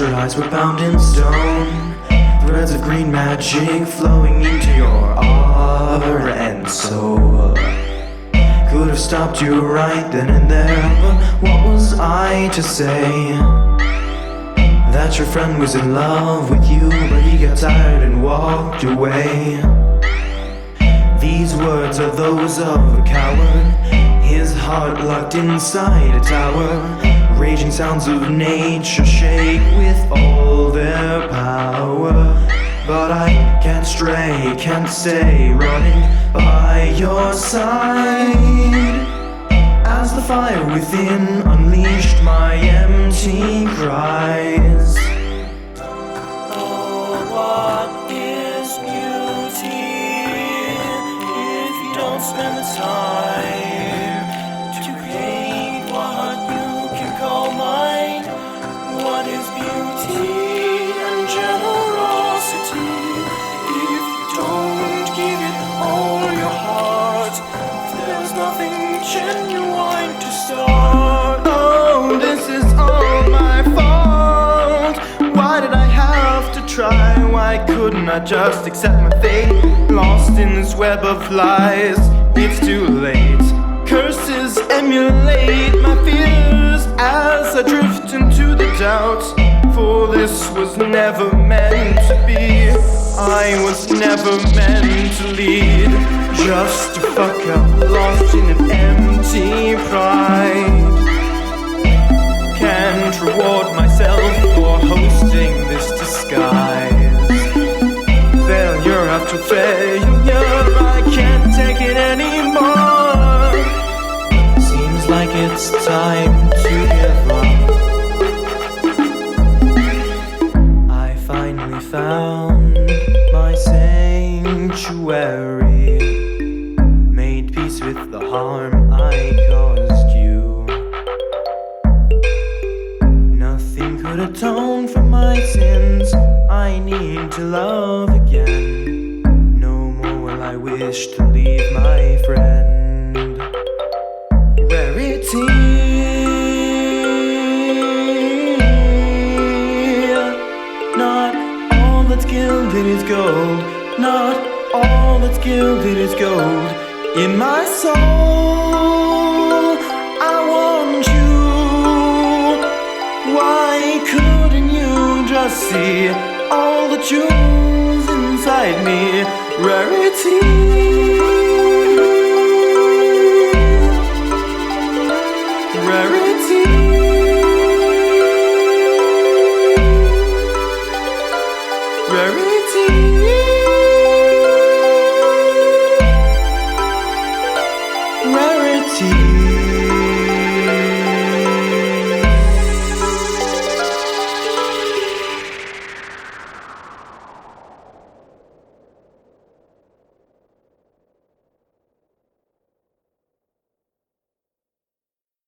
your eyes were bound in stone, threads of green magic flowing into your heart and soul. Could have stopped you right then and there, but what was I to say? That your friend was in love with you, but he got tired and walked away. These words are those of a coward, his heart locked inside a tower. Raging sounds of nature shake with all their power. But I can't stray, can't stay running by your side, as the fire within unleashed my empty cries. Oh, what is beauty if you don't spend the time to paint what you can call mine? What is beauty and generosity if you don't give it all your heart? There's nothing genuine to start. Oh, this is all my fault. Why did I have to try? Why couldn't I just accept my fate? Lost in this web of lies, it's too late. Curses emulate my fears as I drift into the doubt. For this was never meant to be. I was never meant to lead, just to fuck up, lost in an empty pride. Can't reward myself for hosting this disguise. Failure after failure, I can't take it anymore. Seems like it's time to give up. I finally found my sanctuary, made peace with the harm I caused you. Nothing could atone for my sins. I need to love again. No more will I wish to leave my friend. Rarity, not all that's gilded is gold. Not all that's gilded is gold. In my soul, I want you. Why couldn't you just see all the jewels inside me? Rarity.